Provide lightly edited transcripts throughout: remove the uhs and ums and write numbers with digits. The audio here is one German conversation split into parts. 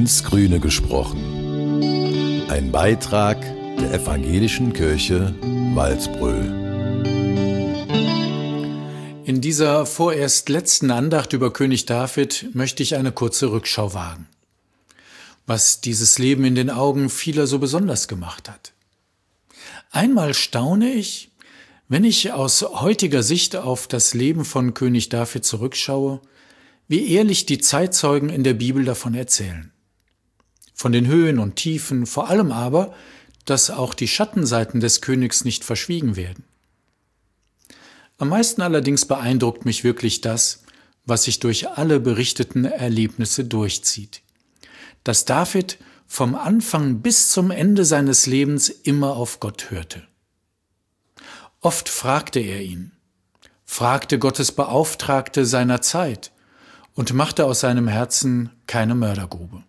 ins Grüne gesprochen. Ein Beitrag der Evangelischen Kirche Walsbröl. In dieser vorerst letzten Andacht über König David möchte ich eine kurze Rückschau wagen, was dieses Leben in den Augen vieler so besonders gemacht hat. Einmal staune ich, wenn ich aus heutiger Sicht auf das Leben von König David zurückschaue, wie ehrlich die Zeitzeugen in der Bibel davon erzählen. Von den Höhen und Tiefen, vor allem aber, dass auch die Schattenseiten des Königs nicht verschwiegen werden. Am meisten allerdings beeindruckt mich wirklich das, was sich durch alle berichteten Erlebnisse durchzieht. Dass David vom Anfang bis zum Ende seines Lebens immer auf Gott hörte. Oft fragte er ihn, fragte Gottes Beauftragte seiner Zeit und machte aus seinem Herzen keine Mördergrube.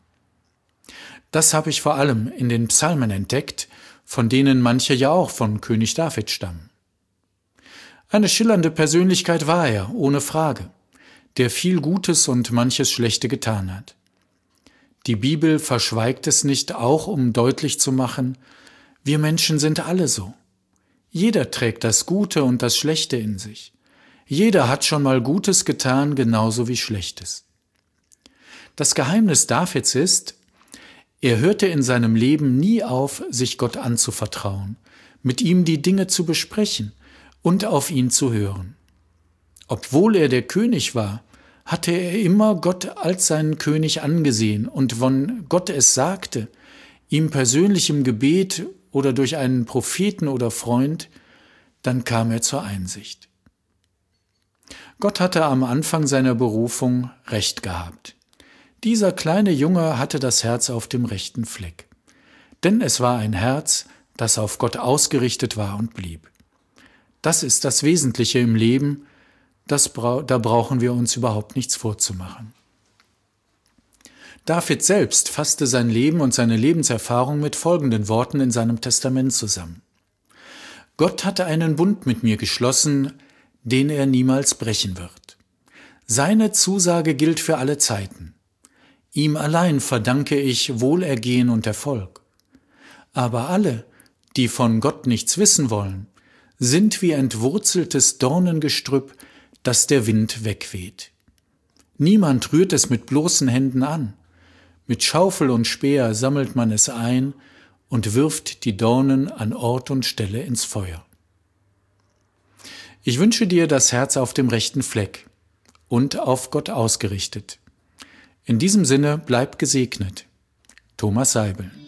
Das habe ich vor allem in den Psalmen entdeckt, von denen manche ja auch von König David stammen. Eine schillernde Persönlichkeit war er, ohne Frage, der viel Gutes und manches Schlechte getan hat. Die Bibel verschweigt es nicht, auch um deutlich zu machen, wir Menschen sind alle so. Jeder trägt das Gute und das Schlechte in sich. Jeder hat schon mal Gutes getan, genauso wie Schlechtes. Das Geheimnis Davids ist, er hörte in seinem Leben nie auf, sich Gott anzuvertrauen, mit ihm die Dinge zu besprechen und auf ihn zu hören. Obwohl er der König war, hatte er immer Gott als seinen König angesehen und wenn Gott es sagte, ihm persönlich im Gebet oder durch einen Propheten oder Freund, dann kam er zur Einsicht. Gott hatte am Anfang seiner Berufung Recht gehabt. Dieser kleine Junge hatte das Herz auf dem rechten Fleck. Denn es war ein Herz, das auf Gott ausgerichtet war und blieb. Das ist das Wesentliche im Leben, da brauchen wir uns überhaupt nichts vorzumachen. David selbst fasste sein Leben und seine Lebenserfahrung mit folgenden Worten in seinem Testament zusammen. Gott hatte einen Bund mit mir geschlossen, den er niemals brechen wird. Seine Zusage gilt für alle Zeiten. Ihm allein verdanke ich Wohlergehen und Erfolg. Aber alle, die von Gott nichts wissen wollen, sind wie entwurzeltes Dornengestrüpp, das der Wind wegweht. Niemand rührt es mit bloßen Händen an. Mit Schaufel und Speer sammelt man es ein und wirft die Dornen an Ort und Stelle ins Feuer. Ich wünsche dir das Herz auf dem rechten Fleck und auf Gott ausgerichtet. In diesem Sinne bleib gesegnet. Thomas Seibel.